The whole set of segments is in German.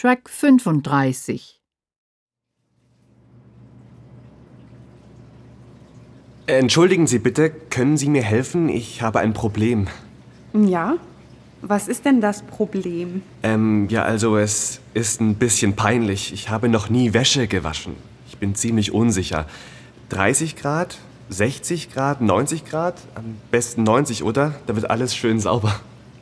Track 35. Entschuldigen Sie bitte, können Sie mir helfen? Ich habe ein Problem. Ja? Was ist denn das Problem? Ja, also es ist ein bisschen peinlich. Ich habe noch nie Wäsche gewaschen. Ich bin ziemlich unsicher. 30 Grad, 60 Grad, 90 Grad? Am besten 90, oder? Da wird alles schön sauber.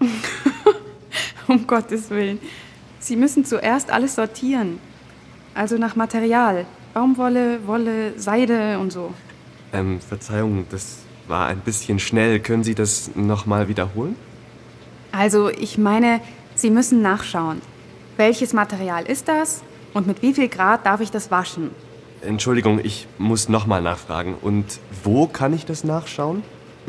Um Gottes Willen. Sie müssen zuerst alles sortieren. Also nach Material. Baumwolle, Wolle, Seide und so. Verzeihung, das war ein bisschen schnell. Können Sie das nochmal wiederholen? Also ich meine, Sie müssen nachschauen. Welches Material ist das und mit wie viel Grad darf ich das waschen? Entschuldigung, ich muss nochmal nachfragen. Und wo kann ich das nachschauen?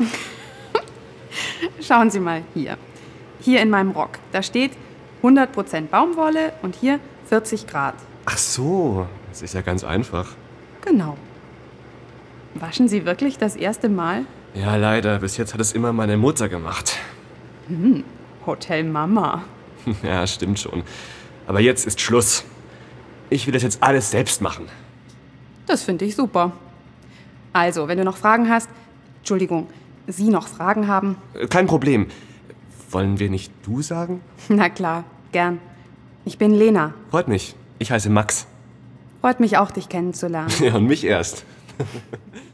Schauen Sie mal hier. Hier in meinem Rock. Da steht 100% Baumwolle und hier 40 Grad. Ach so, das ist ja ganz einfach. Genau. Waschen Sie wirklich das erste Mal? Ja, leider. Bis jetzt hat es immer meine Mutter gemacht. Hotel Mama. Ja, stimmt schon. Aber jetzt ist Schluss. Ich will das jetzt alles selbst machen. Das finde ich super. Also, wenn du noch Fragen hast, Entschuldigung, Sie noch Fragen haben, Kein Problem. Wollen wir nicht du sagen? na klar, gern. Ich bin Lena. Freut mich. Ich heiße Max. Freut mich auch, dich kennenzulernen. Ja, und mich erst.